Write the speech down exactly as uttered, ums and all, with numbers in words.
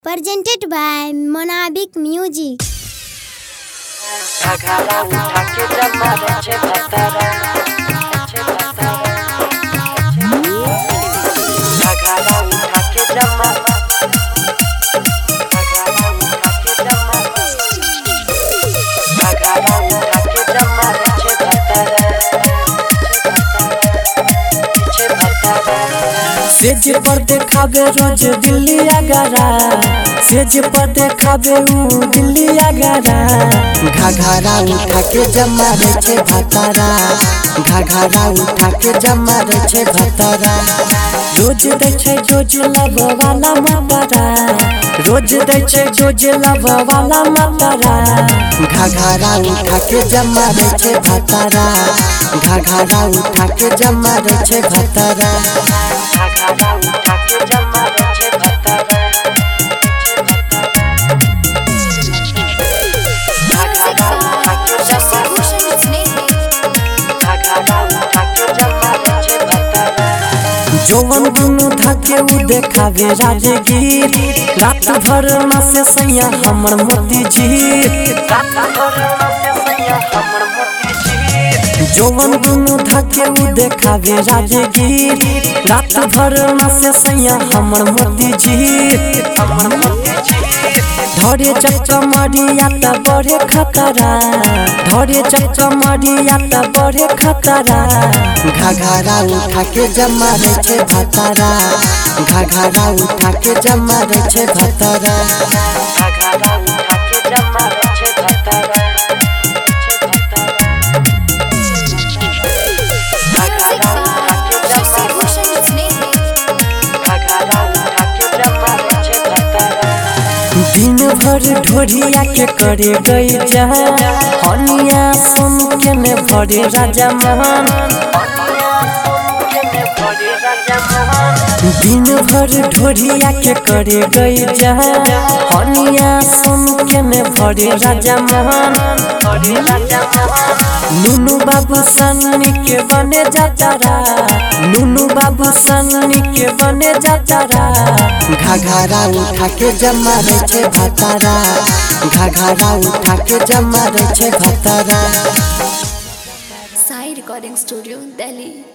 Presented by Monabic Music. सेज पर देखावे रोज दिल्ली आगरा, सेज पर देखावे ऊ दिल्ली आगरा। घाघरा उठा के जमा रे छे भतारा, घाघरा उठा के जमा रे छे भतारा। रोज दै छे जोज लब वाला मातारा, रोज दै छे जोज लब वाला मातारा। घाघरा उठा के जमा रे छे भतारा, घाघरा उठा के जमा रे छे भतारा। घाघरा उठा के जमा रे छे भतारा, घाघरा उठा के जमा, घाघरा उठा के जमा रे छे भतारा। जौवन दुनु धके उ देखावे राजगीर, रात भर नाचे सैया हमर मोती जी, रात भर नाचे सैया हमर मोती जी। जौवन दुनु धके उ देखावे राजगीर, रात भर नाचे सैया हमर मोती जी, हमर मोती जी। धरे चकमरिया त बड़े खतरा, धरे चकमरिया त बड़े खतरा। घाघरा उठा के जमा रे छे भतारा, घाघरा उठा के जमा रे छे भतारा। घाघरा उठा के जमा रे छे भतारा, दिन भर ढोरिया के करे गई जा, हनिया सुन के ने भरे राजा महान। दिन भर ढोरिया के करे गई जा, हनिया सुन के ने भरे राजा महान। नुनु बाबू सन्नी के बने जातारा, नुनु बाबू सन्नी के बने जातारा। घाघरा उठा के जमा रे छे भतारा, घाघरा उठा के जमा रे छे भतारा। Sai recording studio Delhi.